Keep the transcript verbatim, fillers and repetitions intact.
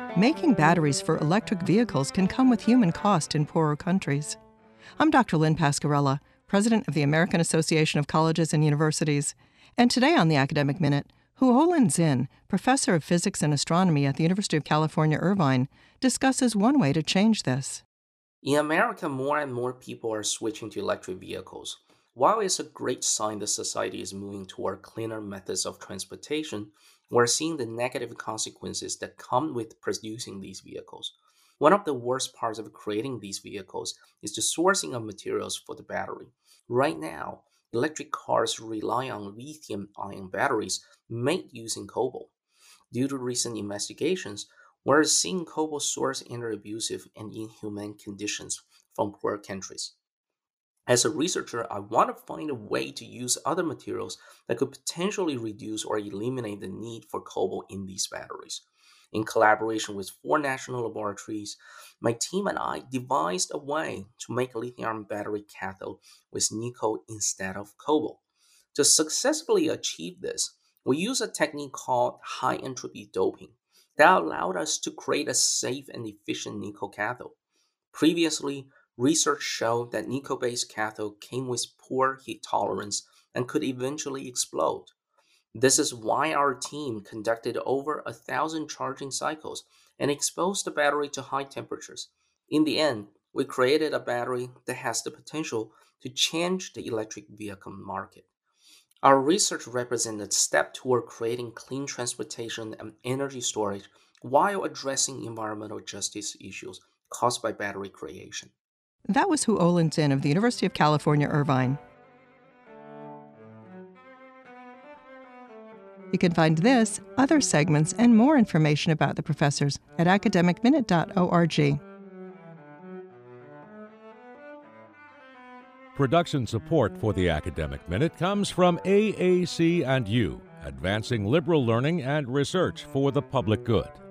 Making batteries for electric vehicles can come with human cost in poorer countries. I'm Doctor Lynn Pascarella, President of the American Association of Colleges and Universities, and today on the Academic Minute, Huolin Zinn, professor of physics and astronomy at the University of California, Irvine, discusses one way to change this. In America, more and more people are switching to electric vehicles. While it's a great sign that society is moving toward cleaner methods of transportation, we're seeing the negative consequences that come with producing these vehicles. One of the worst parts of creating these vehicles is the sourcing of materials for the battery. Right now, electric cars rely on lithium-ion batteries made using cobalt. Due to recent investigations, we're seeing cobalt sourced under abusive and inhumane conditions from poor countries. As a researcher, I want to find a way to use other materials that could potentially reduce or eliminate the need for cobalt in these batteries. In collaboration with four national laboratories, my team and I devised a way to make a lithium battery cathode with nickel instead of cobalt. To successfully achieve this, we use a technique called high-entropy doping that allowed us to create a safe and efficient nickel cathode. Previously, research showed that nickel-based cathode came with poor heat tolerance and could eventually explode. This is why our team conducted over a thousand charging cycles and exposed the battery to high temperatures. In the end, we created a battery that has the potential to change the electric vehicle market. Our research represents a step toward creating clean transportation and energy storage while addressing environmental justice issues caused by battery creation. That was Huolin Zinn of the University of California, Irvine. You can find this, other segments, and more information about the professors at academic minute dot org. Production support for the Academic Minute comes from A A C and U, advancing liberal learning and research for the public good.